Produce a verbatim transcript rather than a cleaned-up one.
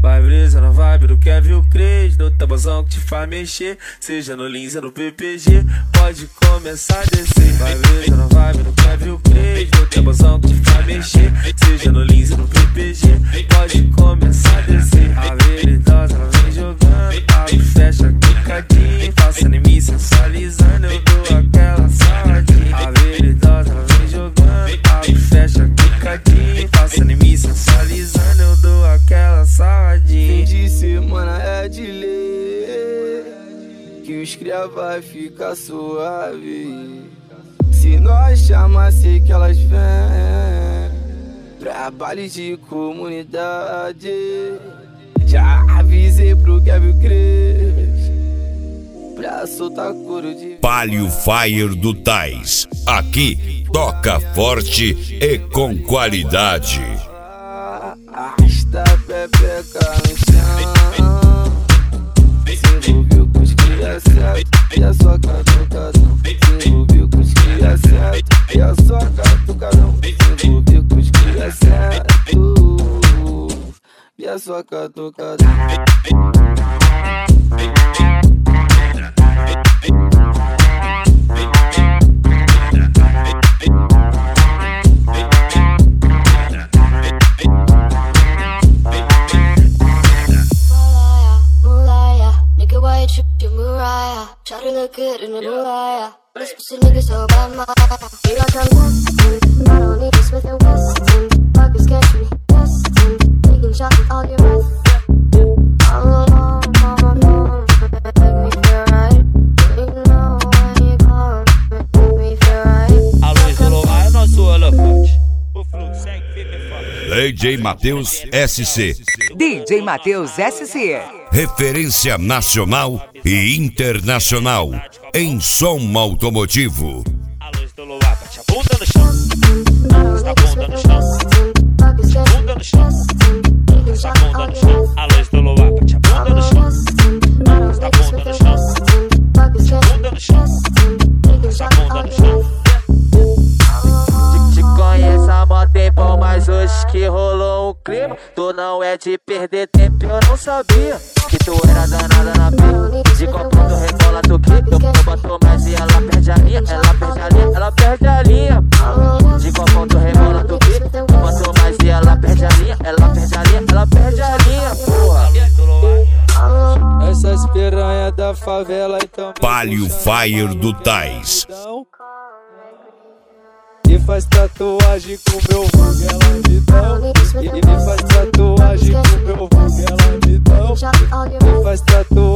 Vai brisa na vibe do Kevin o Cres, no tabuzão que te faz mexer, seja no Lins ou no P P G, pode começar a descer. Vai brisa na vibe do Kevin o Cres, no tabuzão que te faz mexer, seja no Lins ou no P P G, pode começar a descer. A veridosa ela vem jogando, abre, fecha, quicadinho, passando em mim, sensualizando, eu dou aquela saladinha. A veridosa ela vem jogando, abre, fecha, quicadinho, passando em mim, sensualizando, eu dou aquela saladinha. Fim de semana é de lei, que os cria vai ficar suave. Se nós chamar, sei que elas vêm pra baile de comunidade. Já avisei pro Kevin Cres pra soltar couro de Palio Fire do Tais. Aqui toca forte e com qualidade. Arrasta a pepeca no chão, se envolveu com os cria certo e a sua catucadão. Se envolveu com os cria certo e a sua catucadão. Se envolveu com os cria certo e a sua catucadão. Shawty look good in the moonlight. This pussy nigga so bad, my feel like I'm destined. I don't need a Smith and Wesson. Fuckers catch me destined. Taking shots with all your breath. All alone, all alone. Make me feel right. You know when you come, make me feel right. A luz do luar é nosso elefante. O fluxo segue firme e forte. D J Matheus S C. D J Matheus S C. Referência nacional e internacional em som automotivo. A luz do luar bate a bunda no chão. Bate a bunda no chão. Bate a bunda no chão. Bate a bunda no chão. A luz do luar bate a bunda no chão. Bate a bunda no chão. Bate a bunda no chão. Bate a bunda no chão. Te conheço há mó tempão, mas hoje que rolou um clima. Tu não é de perder tempo, eu não sabia que tu era danada na pista. De copo tu rebola, tu clica, eu boto mais e ela perde a linha. Ela perde a linha, ela perde a linha. De copo tu rebola, tu clica, eu boto mais e ela perde a linha. Ela perde a linha, ela perde a linha, porra. Essas piranha da favela então. Palio Fire do Tais. E faz tatuagem com meu vulgo, ela me dá. E me faz tatuagem com meu vulgo, ela me dá. E faz tatuagem.